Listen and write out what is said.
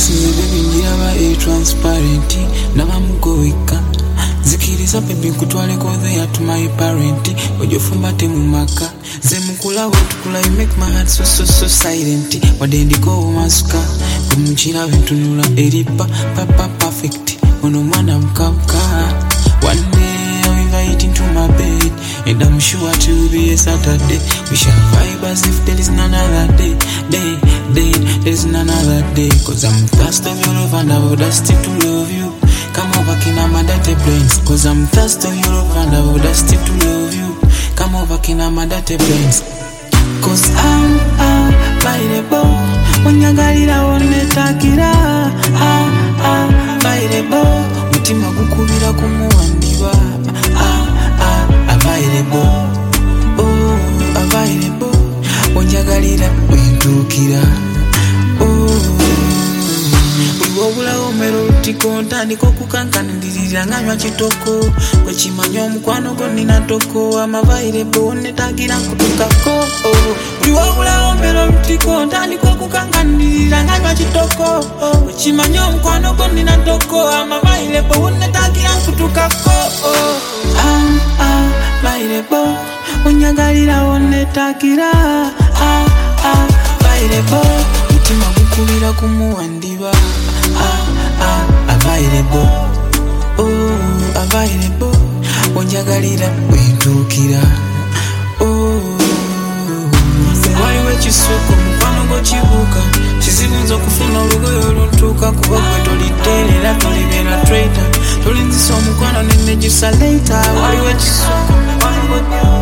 sinze baby ndiyaba transparent nabamugoika zikiriza baby kutwale ko there to my parent ojofumbate mu maka ze mukula wetukula you make my heart so silent wade ndiko masuka kumchira vitunula eripa papa perfect ono mwana mkauka. One day I'll invite into my bed and I'm sure it will be a Saturday. We shall vibe as if there is another day. There is another day. Cause I'm thirsty of your love and I would thirsty to love you. Come over kina madate brains. Cause I'm thirsty of your love and I would thirsty to love you. Come over kina madate brains. Cause I'm available. Onyagalira onetakira available. Mutima gukubira kumuwandiba available. Oh, available. Onyagalira wentukira. Uliwobula omero utikonta niko kukankanirira nganywa kitoko kwekimanyo omukwano go nina toko available onetagira kutukako. Uliwobula omero utikonta niko kukankanirira nganywa kitoko kwekimanyo omukwano go nina toko available onetagira kutukako. Available onyagalira onetagira available. Mutima gukubira kumuwandiba available. Oh, available. Onjagalira wentukira. Oh, waliwo ekisoko mukwano go kibuka kizibu nzo kufuna olugoye oluntuuka kuba gwe toliterera tolibera traitor tolinzisa omukwano nenejisa later. Waliwo ekisoko mukwano go